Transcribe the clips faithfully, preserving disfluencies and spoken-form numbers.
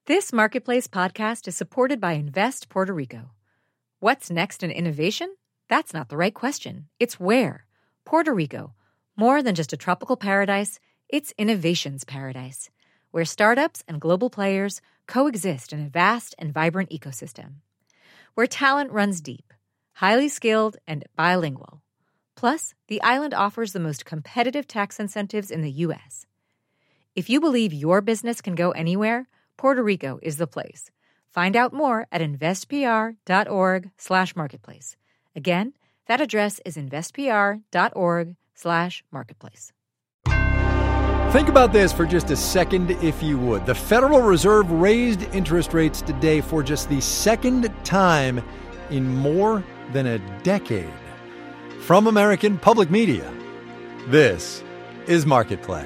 This Marketplace podcast is supported by Invest Puerto Rico. What's next in innovation? That's not the right question. It's where. Puerto Rico. More than just a tropical paradise, it's innovation's paradise, where startups and global players coexist in a vast and vibrant ecosystem. Where talent runs deep, highly skilled, and bilingual. Plus, the island offers the most competitive tax incentives in the U S. If you believe your business can go anywhere, Puerto Rico is the place. Find out more at investpr.org slash marketplace. Again, that address is investpr.org slash marketplace. Think about this for just a second, if you would. The Federal Reserve raised interest rates today for just the second time in more than a decade. From American Public Media, this is Marketplace.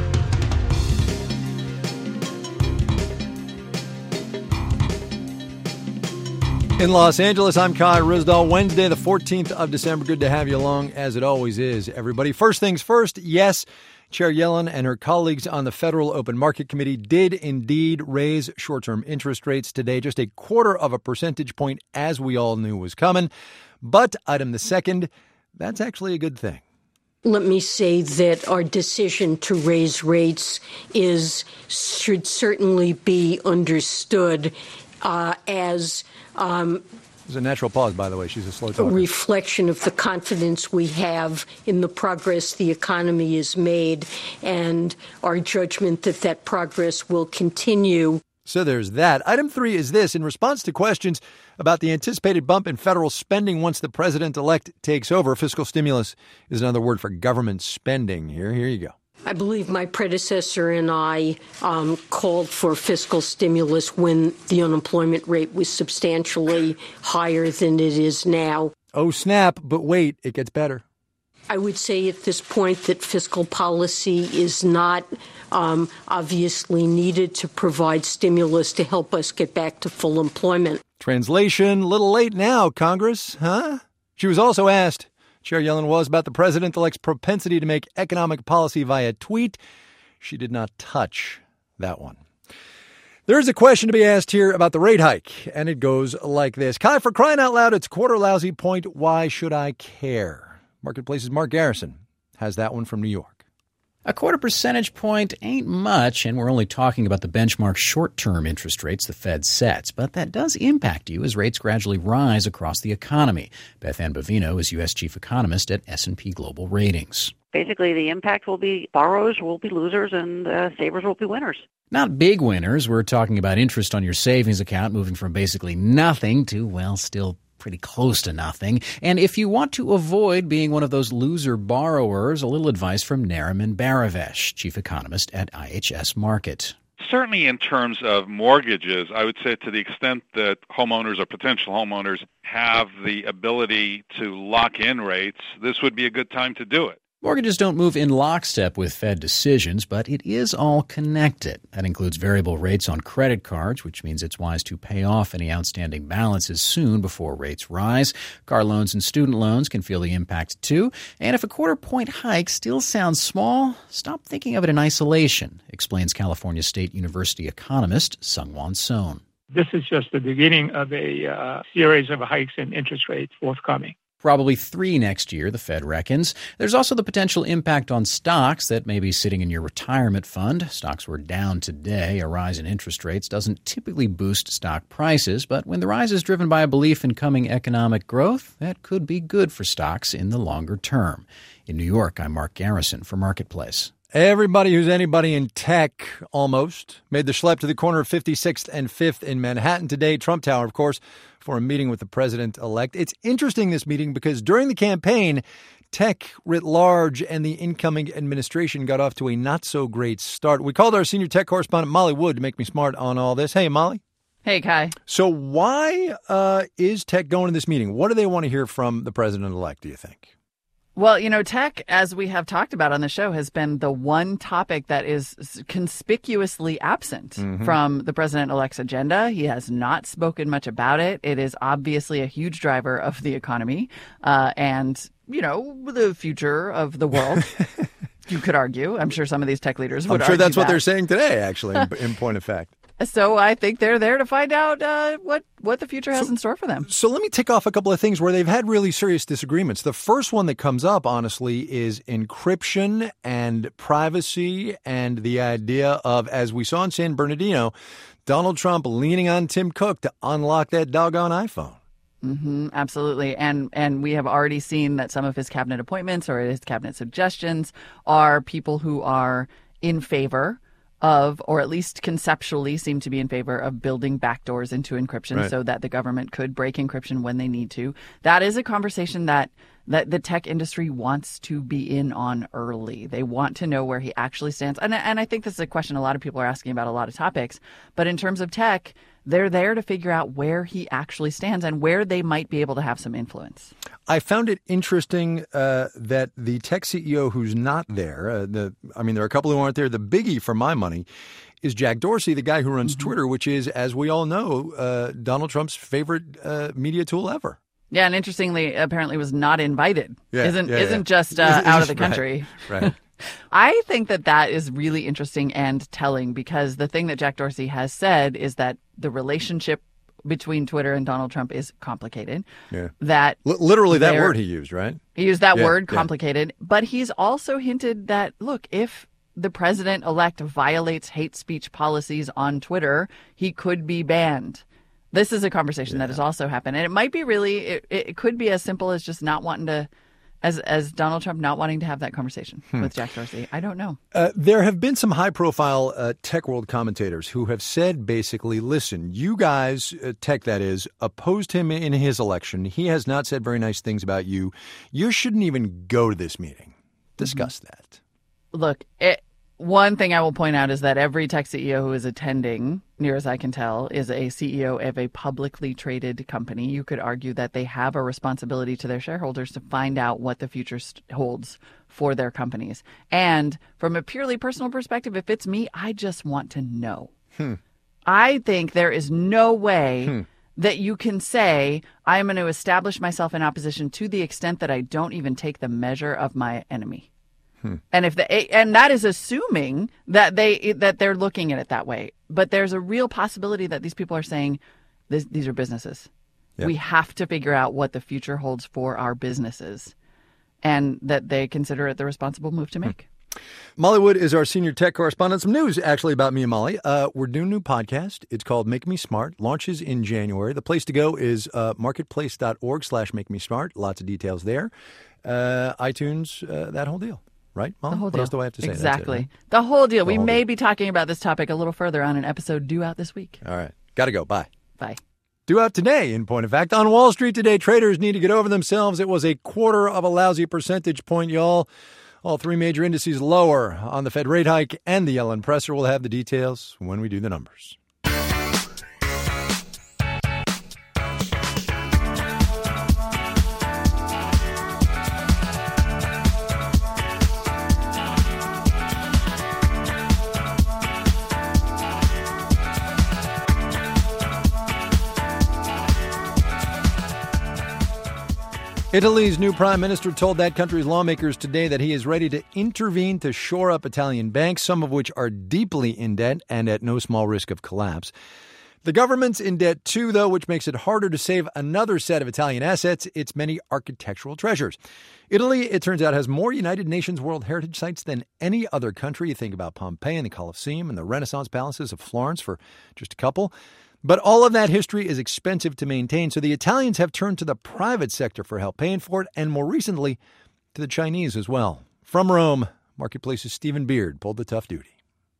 In Los Angeles, I'm Kai Ryssdal. Wednesday, the fourteenth of December. Good to have you along, as it always is, everybody. First things first, yes, Chair Yellen and her colleagues on the Federal Open Market Committee did indeed raise short-term interest rates today, just a quarter of a percentage point, as we all knew was coming. But, item the second, that's actually a good thing. Let me say that our decision to raise rates is should certainly be understood uh, as Um, There's a natural pause, by the way. She's a slow talker. A reflection of the confidence we have in the progress the economy has made and our judgment that that progress will continue. So there's that. Item three is this. In response to questions about the anticipated bump in federal spending once the president-elect takes over, fiscal stimulus is another word for government spending here. Here you go. I believe my predecessor and I um, called for fiscal stimulus when the unemployment rate was substantially higher than it is now. Oh, snap. But wait, it gets better. I would say at this point that fiscal policy is not um, obviously needed to provide stimulus to help us get back to full employment. Translation, little late now, Congress, huh? She was also asked, Chair Yellen was, about the president-elect's propensity to make economic policy via tweet. She did not touch that one. There is a question to be asked here about the rate hike, and it goes like this. Kai, for crying out loud, it's quarter lousy point. Why should I care? Marketplace's Mark Garrison has that one from New York. A quarter percentage point ain't much, and we're only talking about the benchmark short-term interest rates the Fed sets. But that does impact you as rates gradually rise across the economy. Beth Ann Bovino is U S chief economist at S and P Global Ratings. Basically, the impact will be borrowers will be losers and uh, savers will be winners. Not big winners. We're talking about interest on your savings account moving from basically nothing to, well, still pretty close to nothing. And if you want to avoid being one of those loser borrowers, a little advice from Nariman Baravesh, chief economist at I H S Markit. Certainly in terms of mortgages, I would say to the extent that homeowners or potential homeowners have the ability to lock in rates, this would be a good time to do it. Mortgages don't move in lockstep with Fed decisions, but it is all connected. That includes variable rates on credit cards, which means it's wise to pay off any outstanding balances soon before rates rise. Car loans and student loans can feel the impact too. And if a quarter point hike still sounds small, stop thinking of it in isolation, explains California State University economist Seung-Won Son. This is just the beginning of a uh, series of hikes in interest rates forthcoming. Probably three next year, the Fed reckons. There's also the potential impact on stocks that may be sitting in your retirement fund. Stocks were down today. A rise in interest rates doesn't typically boost stock prices, but when the rise is driven by a belief in coming economic growth, that could be good for stocks in the longer term. In New York, I'm Mark Garrison for Marketplace. Everybody who's anybody in tech, almost, made the schlep to the corner of fifty-sixth and fifth in Manhattan today. Trump Tower, of course, for a meeting with the president-elect. It's interesting, this meeting, because during the campaign, tech writ large and the incoming administration got off to a not-so-great start. We called our senior tech correspondent, Molly Wood, to make me smart on all this. Hey, Molly. Hey, Kai. So why uh, is tech going to this meeting? What do they want to hear from the president-elect, do you think? Well, you know, tech, as we have talked about on the show, has been the one topic that is conspicuously absent mm-hmm. from the president-elect's agenda. He has not spoken much about it. It is obviously a huge driver of the economy uh, and, you know, the future of the world. You could argue. I'm sure some of these tech leaders would argue I'm sure that's that. what they're saying today, actually, in point of fact. So I think they're there to find out uh, what, what the future has so, in store for them. So let me tick off a couple of things where they've had really serious disagreements. The first one that comes up, honestly, is encryption and privacy and the idea of, as we saw in San Bernardino, Donald Trump leaning on Tim Cook to unlock that doggone iPhone. Mm-hmm, absolutely. And and we have already seen that some of his cabinet appointments or his cabinet suggestions are people who are in favor of, or at least conceptually seem to be in favor of, building backdoors into encryption right. so that the government could break encryption when they need to. That is a conversation that that the tech industry wants to be in on early. They want to know where he actually stands. And, and I think this is a question a lot of people are asking about a lot of topics. But in terms of tech, they're there to figure out where he actually stands and where they might be able to have some influence. I found it interesting uh, that the tech C E O who's not there, uh, the I mean, there are a couple who aren't there. The biggie for my money is Jack Dorsey, the guy who runs mm-hmm. Twitter, which is, as we all know, uh, Donald Trump's favorite uh, media tool ever. Yeah, and interestingly, apparently was not invited. Yeah, isn't yeah, isn't yeah. just uh, out of the country. Right. right. I think that that is really interesting and telling, because the thing that Jack Dorsey has said is that the relationship between Twitter and Donald Trump is complicated. Yeah. That L- literally that word he used, right? He used that yeah, word, yeah. complicated. But he's also hinted that, look, if the president-elect violates hate speech policies on Twitter, he could be banned. This is a conversation yeah. that has also happened. And it might be really, it, it could be as simple as just not wanting to, as as Donald Trump not wanting to have that conversation hmm. with Jack Dorsey. I don't know. Uh, there have been some high-profile uh, tech world commentators who have said basically, listen, you guys, uh, tech that is, opposed him in his election. He has not said very nice things about you. You shouldn't even go to this meeting. Discuss mm-hmm. that. Look, it, one thing I will point out is that every tech C E O who is attending, near as I can tell, is a C E O of a publicly traded company. You could argue that they have a responsibility to their shareholders to find out what the future st- holds for their companies. And from a purely personal perspective, if it's me, I just want to know. Hmm. I think there is no way hmm. that you can say, I'm going to establish myself in opposition to the extent that I don't even take the measure of my enemy. Hmm. And if the and that is assuming that they that they're looking at it that way, but there's a real possibility that these people are saying this, these are businesses. Yep. We have to figure out what the future holds for our businesses, and that they consider it the responsible move to make. Hmm. Molly Wood is our senior tech correspondent. Some news actually about me and Molly. Uh, we're doing a new podcast. It's called Make Me Smart. Launches in January. The place to go is uh, marketplace.org slash make me smart. Lots of details there. Uh, iTunes, uh, that whole deal. Right, Mom? The whole what deal. else do I have to say? Exactly. It, right? The whole deal. The we whole may deal. be talking about this topic a little further on an episode due out this week. All right. Got to go. Bye. Bye. Due out today, in point of fact. On Wall Street today, traders need to get over themselves. It was a quarter of a lousy percentage point, y'all. All three major indices lower on the Fed rate hike and the Yellen presser. We'll have the details when we do the numbers. Italy's new prime minister told that country's lawmakers today that he is ready to intervene to shore up Italian banks, some of which are deeply in debt and at no small risk of collapse. The government's in debt too, though, which makes it harder to save another set of Italian assets, its many architectural treasures. Italy, it turns out, has more United Nations World Heritage Sites than any other country. You think about Pompeii and the Colosseum and the Renaissance palaces of Florence, for just a couple. But all of that history is expensive to maintain, so the Italians have turned to the private sector for help paying for it, and more recently, to the Chinese as well. From Rome, Marketplace's Stephen Beard pulled the tough duty.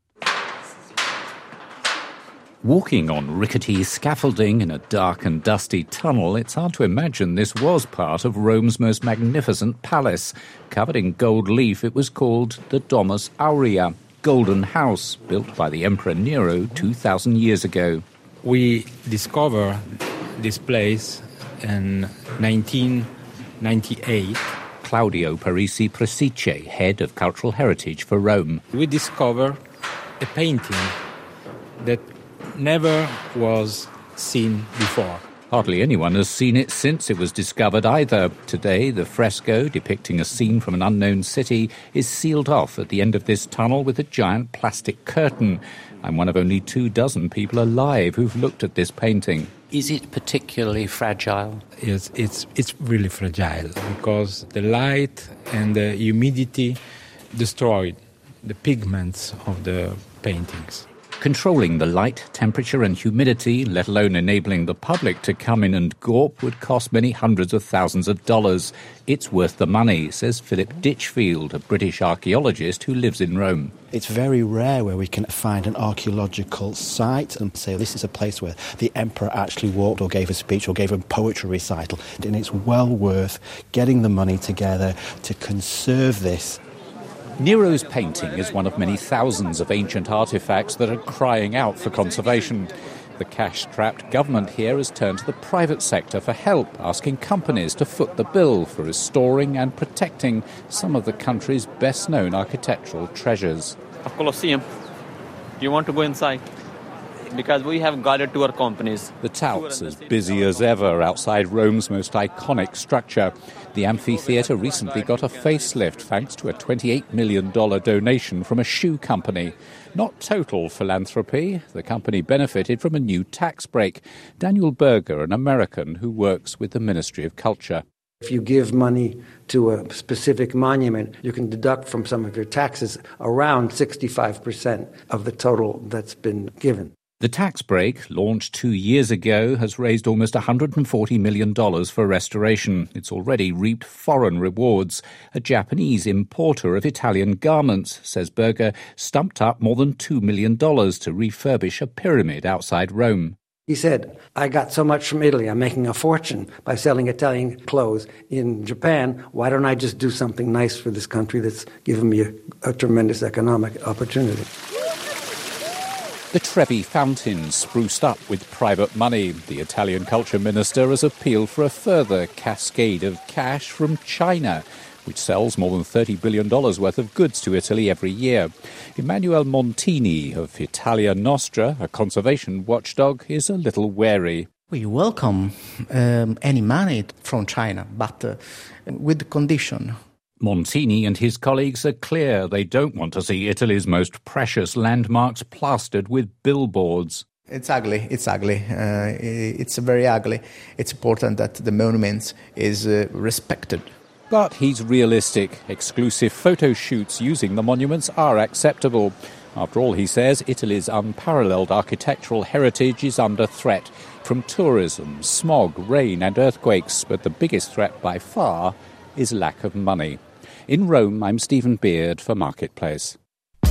Walking on rickety scaffolding in a dark and dusty tunnel, it's hard to imagine this was part of Rome's most magnificent palace. Covered in gold leaf, it was called the Domus Aurea, Golden House, built by the Emperor Nero two thousand years ago. We discovered this place in nineteen ninety-eight. Claudio Parisi Presice, head of cultural heritage for Rome. We discovered a painting that never was seen before. Hardly anyone has seen it since it was discovered either. Today, the fresco depicting a scene from an unknown city is sealed off at the end of this tunnel with a giant plastic curtain. I'm one of only two dozen people alive who've looked at this painting. Is it particularly fragile? Yes, it's it's really fragile because the light and the humidity destroyed the pigments of the paintings. Controlling the light, temperature and humidity, let alone enabling the public to come in and gawp, would cost many hundreds of thousands of dollars. It's worth the money, says Philip Ditchfield, a British archaeologist who lives in Rome. It's very rare where we can find an archaeological site and say this is a place where the emperor actually walked or gave a speech or gave a poetry recital. And it's well worth getting the money together to conserve this. Nero's painting is one of many thousands of ancient artefacts that are crying out for conservation. The cash-strapped government here has turned to the private sector for help, asking companies to foot the bill for restoring and protecting some of the country's best-known architectural treasures. A Colosseum. Do you want to go inside? Because we have guided tour companies. The touts as busy as ever outside Rome's most iconic structure. The amphitheatre recently got a facelift thanks to a twenty-eight million dollars donation from a shoe company. Not total philanthropy. The company benefited from a new tax break. Daniel Berger, an American who works with the Ministry of Culture. If you give money to a specific monument, you can deduct from some of your taxes around sixty-five percent of the total that's been given. The tax break, launched two years ago, has raised almost one hundred forty million dollars for restoration. It's already reaped foreign rewards. A Japanese importer of Italian garments, says Berger, stumped up more than two million dollars to refurbish a pyramid outside Rome. He said, I got so much from Italy, I'm making a fortune by selling Italian clothes in Japan. Why don't I just do something nice for this country that's given me a, a tremendous economic opportunity? The Trevi Fountain spruced up with private money. The Italian culture minister has appealed for a further cascade of cash from China, which sells more than thirty billion dollars worth of goods to Italy every year. Emanuele Montini of Italia Nostra, a conservation watchdog, is a little wary. We welcome um, any money from China, but uh, with the condition. Montini and his colleagues are clear they don't want to see Italy's most precious landmarks plastered with billboards. It's ugly, it's ugly, uh, it's very ugly. It's important that the monument is uh, respected. But he's realistic. Exclusive photo shoots using the monuments are acceptable. After all, he says, Italy's unparalleled architectural heritage is under threat from tourism, smog, rain and earthquakes. But the biggest threat by far is lack of money. In Rome, I'm Stephen Beard for Marketplace.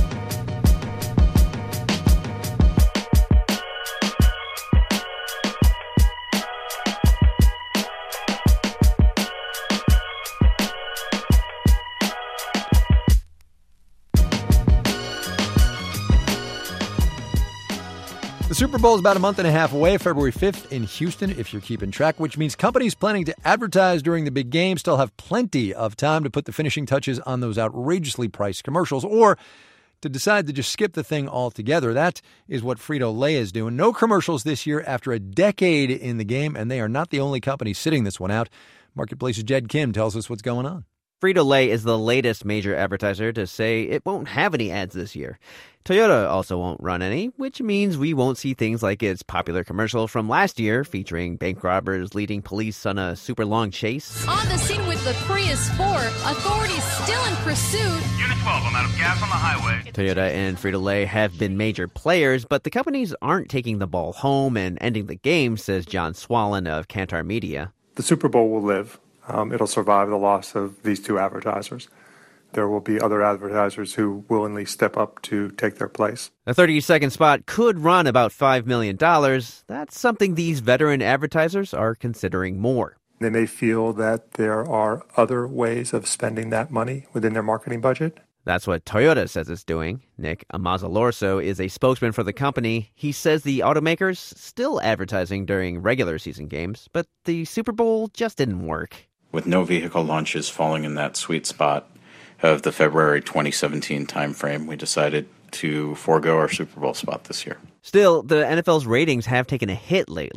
The Super Bowl is about a month and a half away, February fifth in Houston, if you're keeping track, which means companies planning to advertise during the big game still have plenty of time to put the finishing touches on those outrageously priced commercials or to decide to just skip the thing altogether. That is what Frito-Lay is doing. No commercials this year after a decade in the game, and they are not the only company sitting this one out. Marketplace's Jed Kim tells us what's going on. Frito-Lay is the latest major advertiser to say it won't have any ads this year. Toyota also won't run any, which means we won't see things like its popular commercial from last year featuring bank robbers leading police on a super long chase. On the scene with the Prius four, authorities still in pursuit. Unit twelve, I'm out of gas on the highway. Toyota and Frito-Lay have been major players, but the companies aren't taking the ball home and ending the game, says John Swallen of Kantar Media. The Super Bowl will live. Um, it'll survive the loss of these two advertisers. There will be other advertisers who willingly step up to take their place. A thirty-second spot could run about five million dollars. That's something these veteran advertisers are considering more. They may feel that there are other ways of spending that money within their marketing budget. That's what Toyota says it's doing. Nick Amazalorso is a spokesman for the company. He says the automaker's still advertising during regular season games, but the Super Bowl just didn't work. With no vehicle launches falling in that sweet spot of the February twenty seventeen timeframe, we decided to forego our Super Bowl spot this year. Still, the N F L's ratings have taken a hit lately.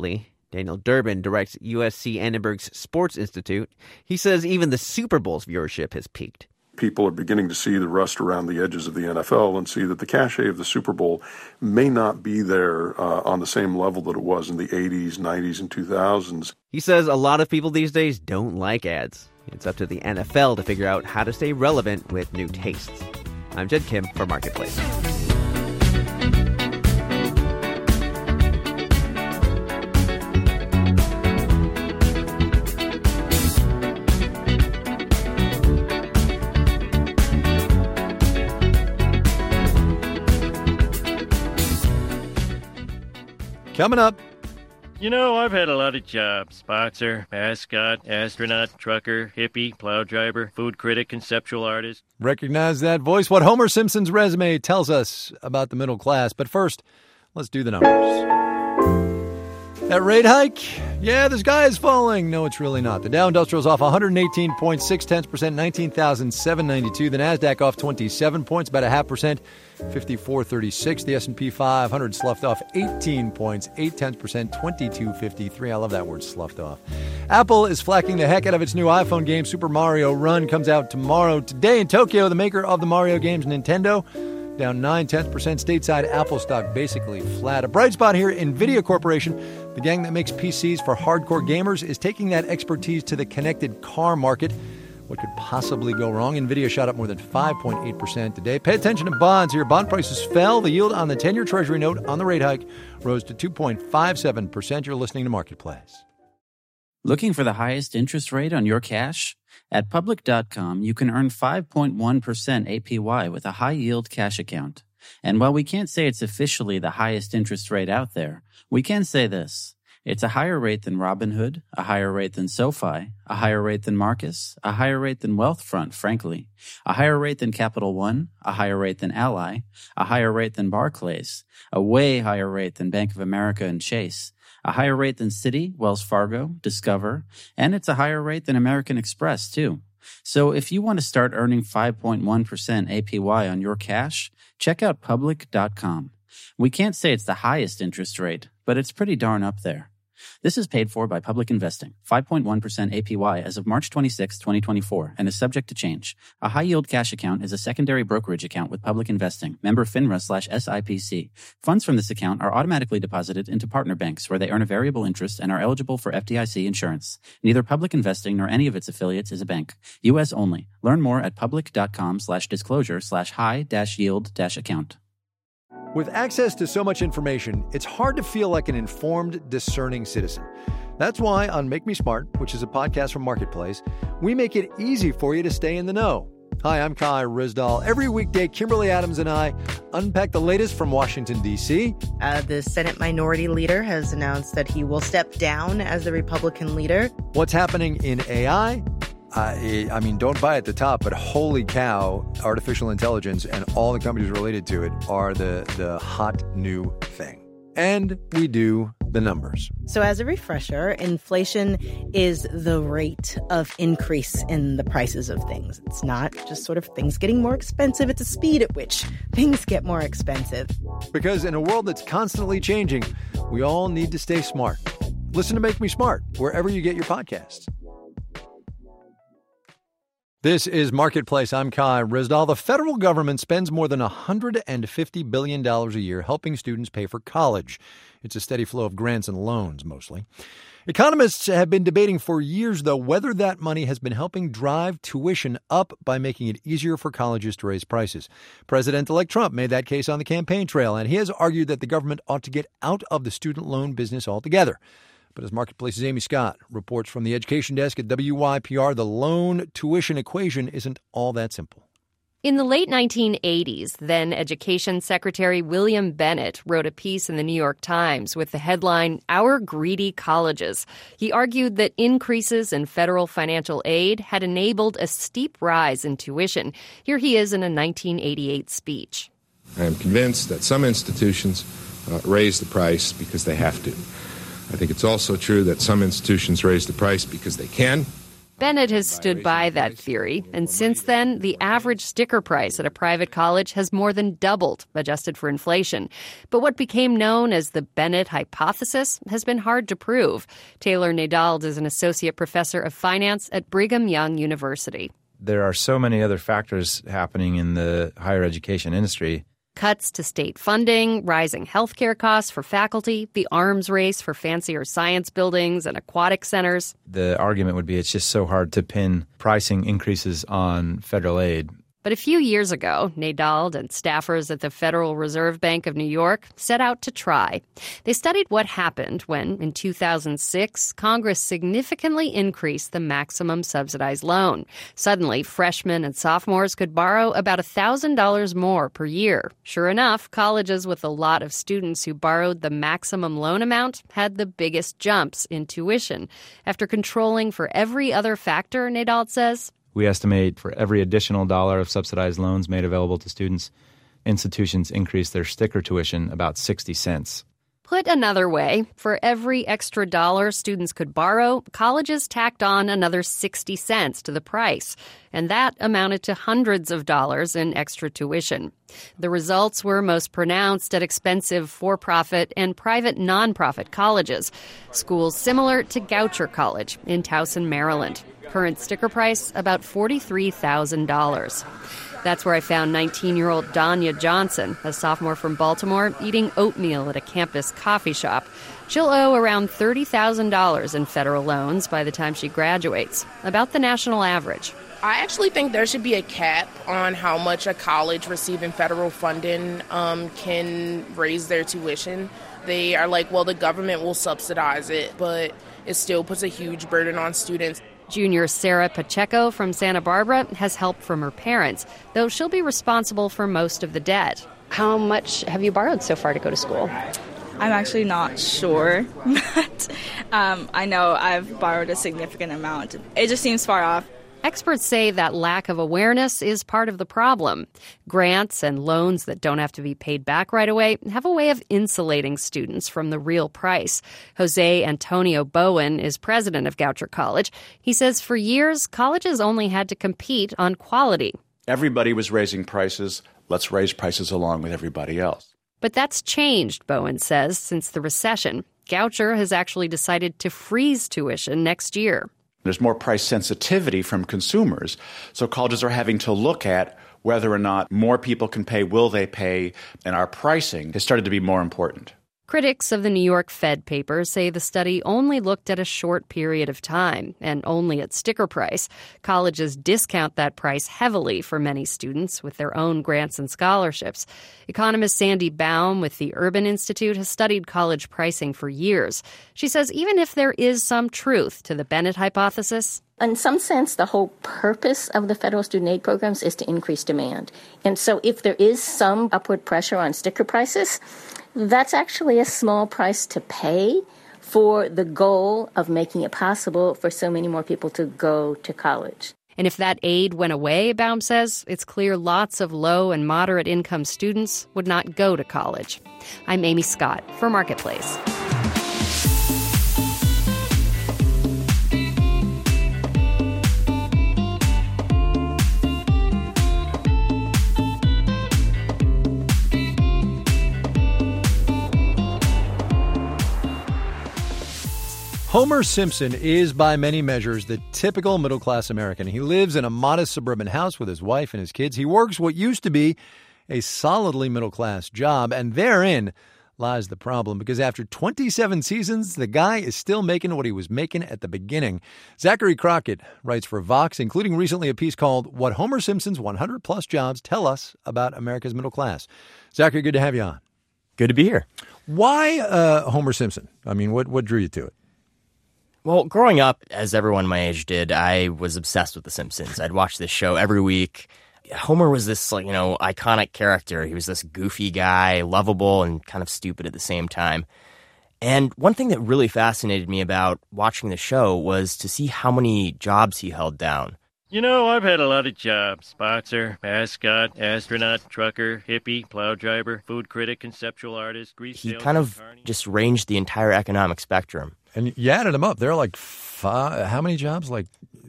Daniel Durbin directs U S C Annenberg's Sports Institute. He says even the Super Bowl's viewership has peaked. People are beginning to see the rust around the edges of the N F L and see that the cachet of the Super Bowl may not be there uh, on the same level that it was in the eighties, nineties, and two thousands. He says a lot of people these days don't like ads. It's up to the N F L to figure out how to stay relevant with new tastes. I'm Jed Kim for Marketplace. Coming up. You know, I've had a lot of jobs. Boxer, mascot, astronaut, trucker, hippie, plow driver, food critic, conceptual artist. Recognize that voice? What Homer Simpson's resume tells us about the middle class. But first, let's do the numbers. That rate hike? Yeah, the sky is falling. No, it's really not. The Dow Industrial's off one hundred eighteen point six percent, nineteen thousand seven hundred ninety-two. The Nasdaq off twenty-seven points, about a half percent, fifty-four thirty-six. The S and P five hundred sloughed off eighteen points, eight tenths percent, twenty-two fifty-three. I love that word, sloughed off. Apple is flacking the heck out of its new iPhone game. Super Mario Run comes out tomorrow. Today in Tokyo, the maker of the Mario games, Nintendo, down nine tenths percent. Stateside Apple stock basically flat. A bright spot here, NVIDIA Corporation, the gang that makes P Cs for hardcore gamers, is taking that expertise to the connected car market. What could possibly go wrong? NVIDIA shot up more than five point eight percent today. Pay attention to bonds here. Bond prices fell. The yield on the ten-year Treasury note on the rate hike rose to two point five seven percent. You're listening to Marketplace. Looking for the highest interest rate on your cash? At Public dot com, you can earn five point one percent A P Y with a high-yield cash account. And while we can't say it's officially the highest interest rate out there, we can say this. It's a higher rate than Robinhood, a higher rate than SoFi, a higher rate than Marcus, a higher rate than Wealthfront, frankly, a higher rate than Capital One, a higher rate than Ally, a higher rate than Barclays, a way higher rate than Bank of America and Chase, a higher rate than Citi, Wells Fargo, Discover, and it's a higher rate than American Express, too. So if you want to start earning five point one percent A P Y on your cash, check out Public dot com. We can't say it's the highest interest rate, but it's pretty darn up there. This is paid for by Public Investing, five point one percent A P Y as of March twenty-sixth, twenty twenty-four, and is subject to change. A high-yield cash account is a secondary brokerage account with Public Investing, member FINRA slash S I P C. Funds from this account are automatically deposited into partner banks where they earn a variable interest and are eligible for F D I C insurance. Neither Public Investing nor any of its affiliates is a bank. U S only. Learn more at public.com slash disclosure slash high dash yield dash account. With access to so much information, it's hard to feel like an informed, discerning citizen. That's why on Make Me Smart, which is a podcast from Marketplace, we make it easy for you to stay in the know. Hi, I'm Kai Ryssdal. Every weekday, Kimberly Adams and I unpack the latest from Washington, D C. Uh, the Senate Minority Leader has announced that he will step down as the Republican leader. What's happening in A I? I, I mean, don't buy at the top, but holy cow, artificial intelligence and all the companies related to it are the, the hot new thing. And we do the numbers. So as a refresher, inflation is the rate of increase in the prices of things. It's not just sort of things getting more expensive. It's a speed at which things get more expensive. Because in a world that's constantly changing, we all need to stay smart. Listen to Make Me Smart wherever you get your podcasts. This is Marketplace. I'm Kai Ryssdal. The federal government spends more than one hundred fifty billion dollars a year helping students pay for college. It's a steady flow of grants and loans, mostly. Economists have been debating for years, though, whether that money has been helping drive tuition up by making it easier for colleges to raise prices. President-elect Trump made that case on the campaign trail, and he has argued that the government ought to get out of the student loan business altogether. But as Marketplace's Amy Scott reports from the education desk at W Y P R, the loan tuition equation isn't all that simple. In the late nineteen eighties, then Education Secretary William Bennett wrote a piece in the New York Times with the headline, "Our Greedy Colleges." He argued that increases in federal financial aid had enabled a steep rise in tuition. Here he is in a nineteen eighty-eight speech. I am convinced that some institutions uh, raise the price because they have to. I think it's also true that some institutions raise the price because they can. Bennett has stood by that theory, and since then, the average sticker price at a private college has more than doubled, adjusted for inflation. But what became known as the Bennett hypothesis has been hard to prove. Taylor Nadald is an associate professor of finance at Brigham Young University. There are so many other factors happening in the higher education industry. Cuts to state funding, rising healthcare costs for faculty, the arms race for fancier science buildings and aquatic centers. The argument would be it's just so hard to pin pricing increases on federal aid. But a few years ago, Nadald and staffers at the Federal Reserve Bank of New York set out to try. They studied what happened when, in two thousand six, Congress significantly increased the maximum subsidized loan. Suddenly, freshmen and sophomores could borrow about one thousand dollars more per year. Sure enough, colleges with a lot of students who borrowed the maximum loan amount had the biggest jumps in tuition. After controlling for every other factor, Nadald says, we estimate for every additional dollar of subsidized loans made available to students, institutions increase their sticker tuition about sixty cents. Put another way, for every extra dollar students could borrow, colleges tacked on another sixty cents to the price, and that amounted to hundreds of dollars in extra tuition. The results were most pronounced at expensive for-profit and private nonprofit colleges, schools similar to Goucher College in Towson, Maryland. Current sticker price, about forty-three thousand dollars. That's where I found nineteen-year-old Danya Johnson, a sophomore from Baltimore, eating oatmeal at a campus coffee shop. She'll owe around thirty thousand dollars in federal loans by the time she graduates, about the national average. I actually think there should be a cap on how much a college receiving federal funding um, can raise their tuition. They are like, well, the government will subsidize it, but it still puts a huge burden on students. Junior Sarah Pacheco from Santa Barbara has help from her parents, though she'll be responsible for most of the debt. How much have you borrowed so far to go to school? I'm actually not sure, but um, I know I've borrowed a significant amount. It just seems far off. Experts say that lack of awareness is part of the problem. Grants and loans that don't have to be paid back right away have a way of insulating students from the real price. Jose Antonio Bowen is president of Goucher College. He says for years, colleges only had to compete on quality. Everybody was raising prices. Let's raise prices along with everybody else. But that's changed, Bowen says, since the recession. Goucher has actually decided to freeze tuition next year. There's more price sensitivity from consumers, so colleges are having to look at whether or not more people can pay, will they pay, and our pricing has started to be more important. Critics of the New York Fed paper say the study only looked at a short period of time and only at sticker price. Colleges discount that price heavily for many students with their own grants and scholarships. Economist Sandy Baum with the Urban Institute has studied college pricing for years. She says even if there is some truth to the Bennett hypothesis, in some sense, the whole purpose of the federal student aid programs is to increase demand. And so if there is some upward pressure on sticker prices, that's actually a small price to pay for the goal of making it possible for so many more people to go to college. And if that aid went away, Baum says, it's clear lots of low and moderate income students would not go to college. I'm Amy Scott for Marketplace. Homer Simpson is, by many measures, the typical middle-class American. He lives in a modest suburban house with his wife and his kids. He works what used to be a solidly middle-class job, and therein lies the problem, because after twenty-seven seasons, the guy is still making what he was making at the beginning. Zachary Crockett writes for Vox, including recently a piece called What Homer Simpson's one hundred plus Jobs Tell Us About America's Middle Class. Zachary, good to have you on. Good to be here. Why uh, Homer Simpson? I mean, what, what drew you to it? Well, growing up, as everyone my age did, I was obsessed with The Simpsons. I'd watch this show every week. Homer was this, like, you know, iconic character. He was this goofy guy, lovable and kind of stupid at the same time. And one thing that really fascinated me about watching the show was to see how many jobs he held down. You know, I've had a lot of jobs. Boxer, mascot, astronaut, trucker, hippie, plow driver, food critic, conceptual artist, grease He salesman, kind of carny. just ranged the entire economic spectrum. And you added them up. There are like five, how many jobs? Like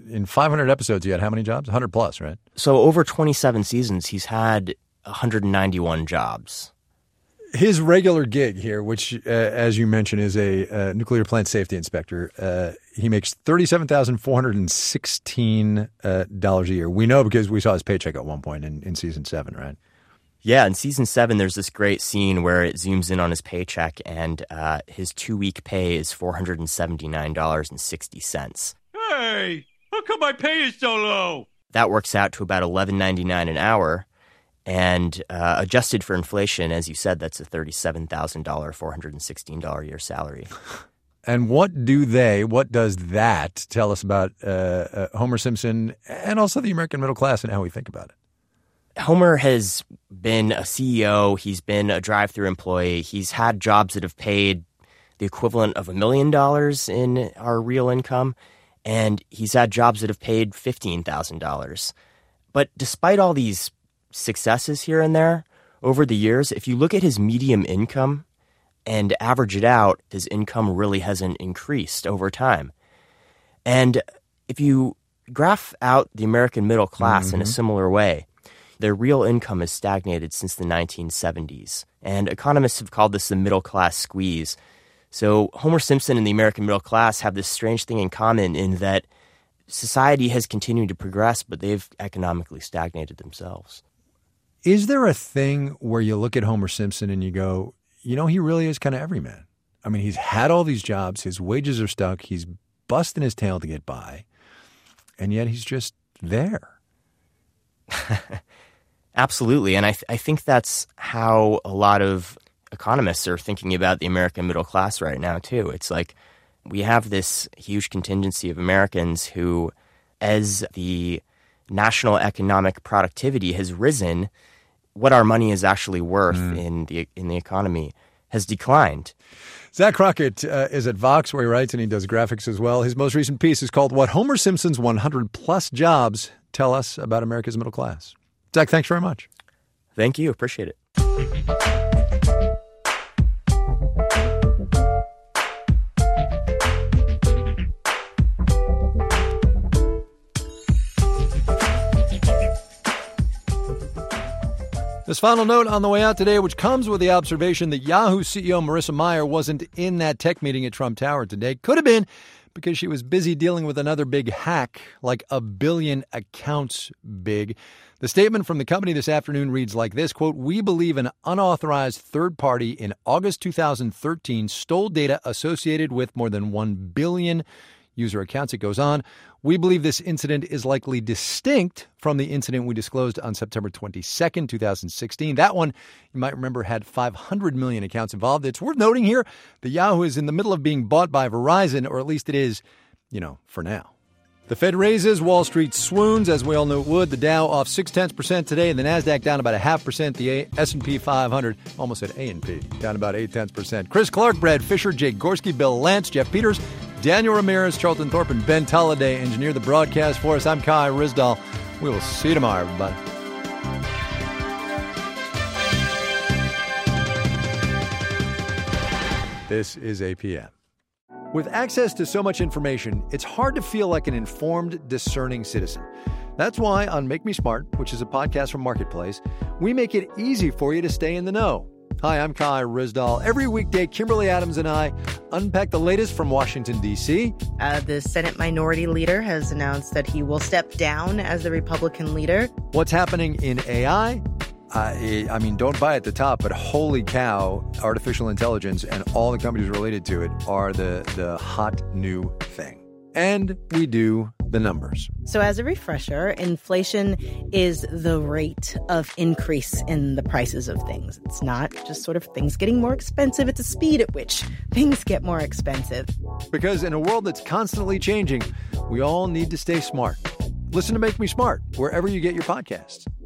in five hundred episodes, he had how many jobs? one hundred plus, right? So over twenty-seven seasons, he's had one hundred ninety-one jobs. His regular gig here, which, uh, as you mentioned, is a uh, nuclear plant safety inspector, uh, he makes thirty-seven thousand four hundred sixteen dollars uh, a year. We know because we saw his paycheck at one point in, in season seven, right? Yeah, in season seven, there's this great scene where it zooms in on his paycheck, and uh, his two-week pay is four hundred seventy-nine dollars and sixty cents. Hey, how come my pay is so low? That works out to about eleven ninety-nine an hour, and uh, adjusted for inflation, as you said, that's a thirty-seven thousand dollars, four hundred sixteen dollars a year salary. And what do they, what does that tell us about uh, uh, Homer Simpson and also the American middle class and how we think about it? Homer has been a C E O. He's been a drive-through employee. He's had jobs that have paid the equivalent of a million dollars in our real income, and he's had jobs that have paid fifteen thousand dollars. But despite all these successes here and there over the years, if you look at his median income and average it out, his income really hasn't increased over time. And if you graph out the American middle class mm-hmm. in a similar way, their real income has stagnated since the nineteen seventies, and economists have called this the middle-class squeeze. So Homer Simpson and the American middle class have this strange thing in common in that society has continued to progress, but they've economically stagnated themselves. Is there a thing where you look at Homer Simpson and you go, you know, he really is kind of everyman? I mean, he's had all these jobs, his wages are stuck, he's busting his tail to get by, and yet he's just there. Absolutely. And I, th- I think that's how a lot of economists are thinking about the American middle class right now, too. It's like we have this huge contingency of Americans who, as the national economic productivity has risen, what our money is actually worth mm. in the in the economy has declined. Zach Crockett uh, is at Vox, where he writes, and he does graphics as well. His most recent piece is called What Homer Simpson's one hundred plus Jobs Tell Us About America's Middle Class. Zach, thanks very much. Thank you. Appreciate it. This final note on the way out today, which comes with the observation that Yahoo C E O Marissa Mayer wasn't in that tech meeting at Trump Tower today. Could have been because she was busy dealing with another big hack, like a billion accounts big. The statement from the company this afternoon reads like this, quote, "We believe an unauthorized third party in August two thousand thirteen stole data associated with more than one billion user accounts." It goes on, "We believe this incident is likely distinct from the incident we disclosed on September twenty-second, twenty sixteen. That one, you might remember, had five hundred million accounts involved. It's worth noting here that Yahoo is in the middle of being bought by Verizon, or at least it is, you know, for now. The Fed raises, Wall Street swoons, as we all knew it would. The Dow off six-tenths percent today, and the NASDAQ down about a half percent. The S and P five hundred, almost said A and P, down about eight-tenths percent. Chris Clark, Brad Fisher, Jake Gorski, Bill Lance, Jeff Peters, Daniel Ramirez, Charlton Thorpe, and Ben Tolliday engineer the broadcast for us. I'm Kai Ryssdal. We will see you tomorrow, everybody. This is A P M. With access to so much information, it's hard to feel like an informed, discerning citizen. That's why on Make Me Smart, which is a podcast from Marketplace, we make it easy for you to stay in the know. Hi, I'm Kai Ryssdal. Every weekday, Kimberly Adams and I unpack the latest from Washington, D C. Uh, the Senate Minority Leader has announced that he will step down as the Republican leader. What's happening in A I? Uh, I mean, don't buy at the top, but holy cow, artificial intelligence and all the companies related to it are the, the hot new thing. And we do the numbers. So as a refresher, inflation is the rate of increase in the prices of things. It's not just sort of things getting more expensive. It's a speed at which things get more expensive. Because in a world that's constantly changing, we all need to stay smart. Listen to Make Me Smart wherever you get your podcasts.